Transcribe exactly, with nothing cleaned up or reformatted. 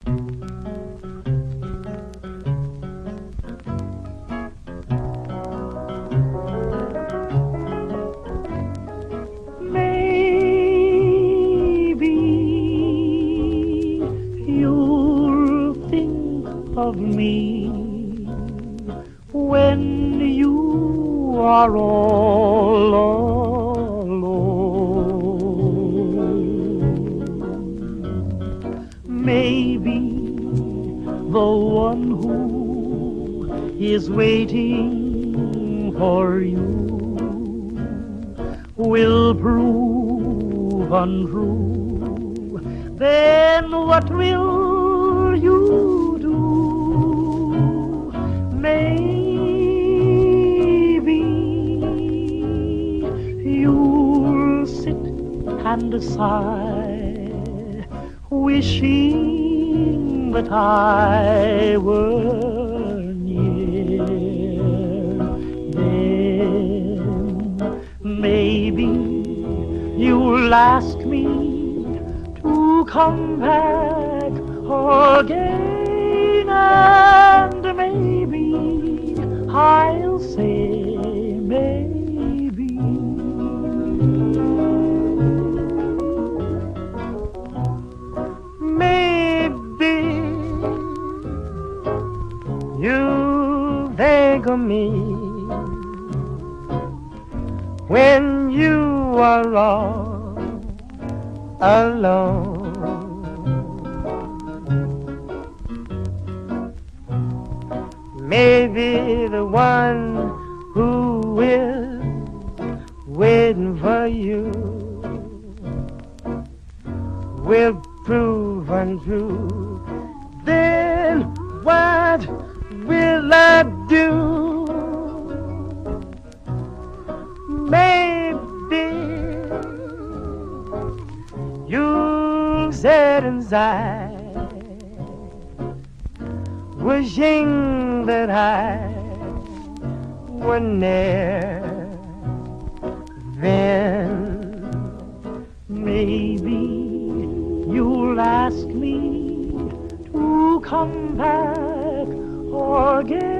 Of me when you are all alone. Maybe the one who is waiting for you will prove untrue. Then what will you do? Maybe you'll sit and sigh, wishing that I were near. Then maybe you'll ask me to come back again, and maybe I'll say maybe. Maybe you think of me when you are all alone. Maybe the one who is waiting for you will prove untrue. Then what will I do? Maybe you'll sit inside, wishing that I were near. Then maybe you'll ask me to come back again.